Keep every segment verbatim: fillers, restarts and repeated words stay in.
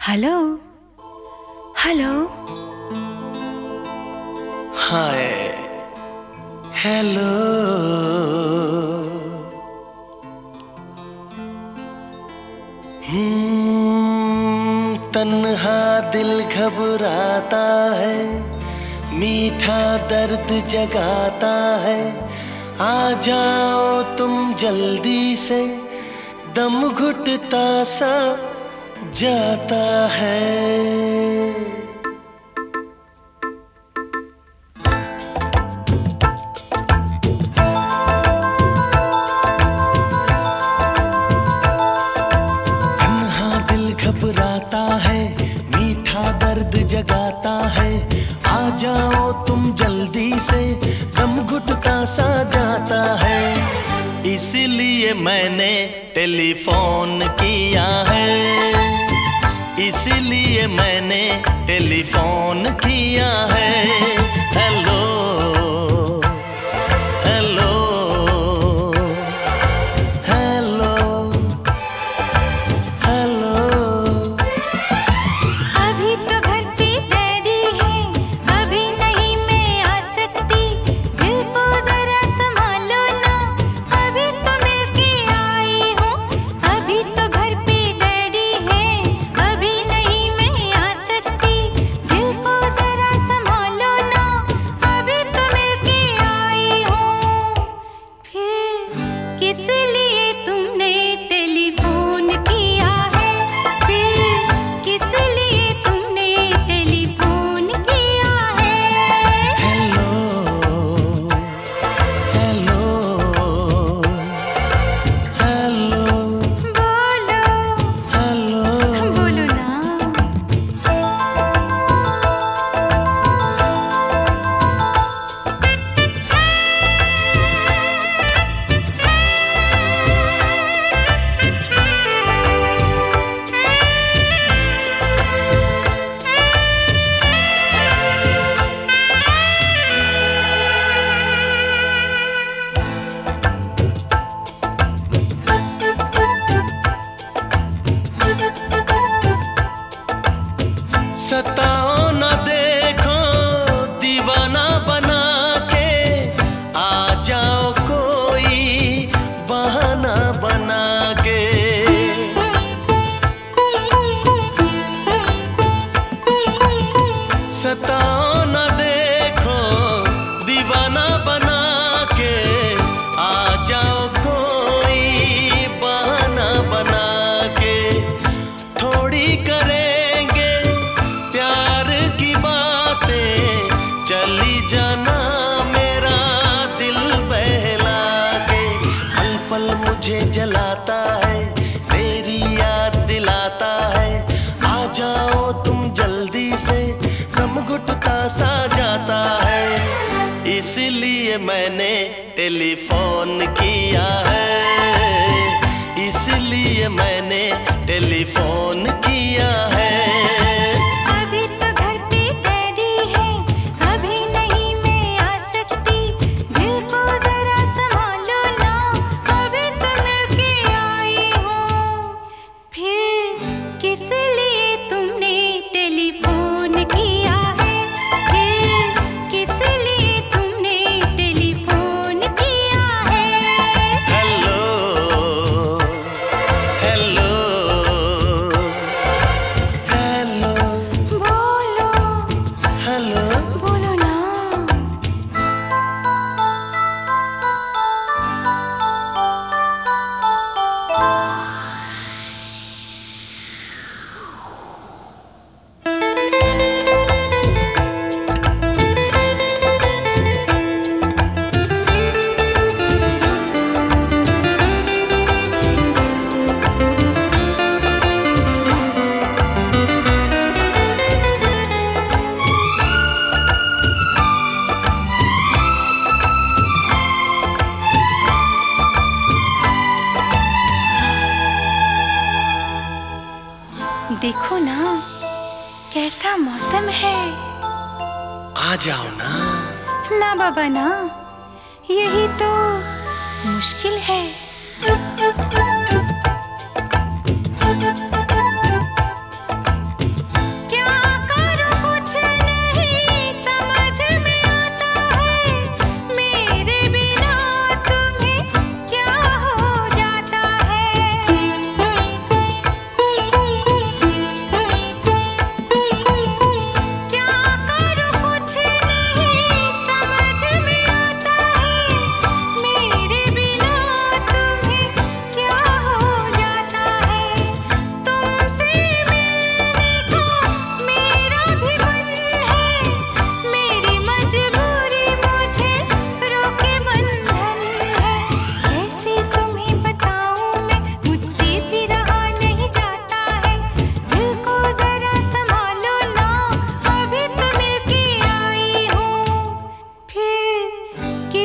Hello hello. Hi hello. हम्म तन्हा दिल घबराता है, मीठा दर्द जगाता है। आ जाओ तुम जल्दी से, दम घुटता सा जाता है। घबराता है, मीठा दर्द जगाता है। आ जाओ तुम जल्दी से, दम घुटता सा जाता है। इसलिए मैंने टेलीफोन किया है, इसलिए मैंने टेलीफोन किया है। Hello hello hello hello. अभी तो घर पे डैडी है, अभी नहीं मैं आ सकती। दिल को जरा संभालो ना, अभी तो मिलके आई हूँ। अभी तो घर पे डैडी है, अभी नहीं मैं आ सकती। दिल को जरा संभालो ना, अभी तो मिलके आई हूँ। फिर किस लिए तुमने टेलीफोन किया है? फिर किस लिए तुमने टेलीफोन किया है? हेलो हेलो हेलो बोलो हेलो। बोलो ना। सताओ न देखो दीवाना बना के, आ जाओ कोई बहाना बना के। सताओ न देखो दीवाना बना के, आ जाओ कोई बहाना बना के। थोड़ी करेंगे प्यार की बातें, चली जाना मेरा दिल बहला के। पल पल मुझे जलाता है, तेरी याद दिलाता है। आ जाओ तुम जल्दी से, दम घुटता सा जाता है। इसलिए मैंने टेलीफोन किया है, इसलिए मैंने टेलीफोन किया है। अभी तो घर पे डैडी है, अभी नहीं मैं आ सकती। दिल को जरा संभालो ना, अभी तो मिलके आई हूँ। फिर किस लिए तुमने टेलीफोन किया है? फिर किस लिए तुमने टेलीफोन किया है? हेलो हेलो हेलो बोलो हेलो। बोलो ना। देखो ना कैसा मौसम है। आ जाओ ना। ना बाबा ना, यही तो मुश्किल है।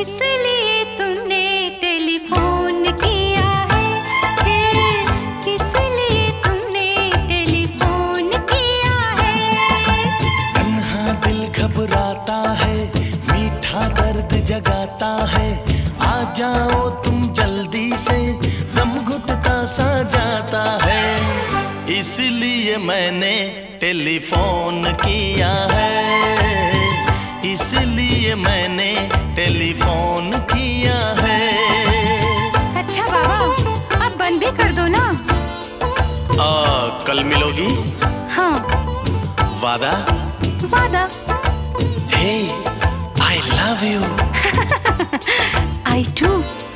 इसलिए तुमने टेलीफोन किया है, फिर इसलिए तुमने टेलीफोन किया है। तन्हा दिल घबराता है, मीठा दर्द जगाता है, आ जाओ तुम जल्दी से, दम घुटता सा जाता है, इसलिए मैंने टेलीफोन किया है, इसलिए मैंने टेलीफोन किया है। अच्छा बाबा, अब बंद भी कर दो ना। आ, कल मिलोगी? हाँ। वादा? वादा। Hey, I love you. I to.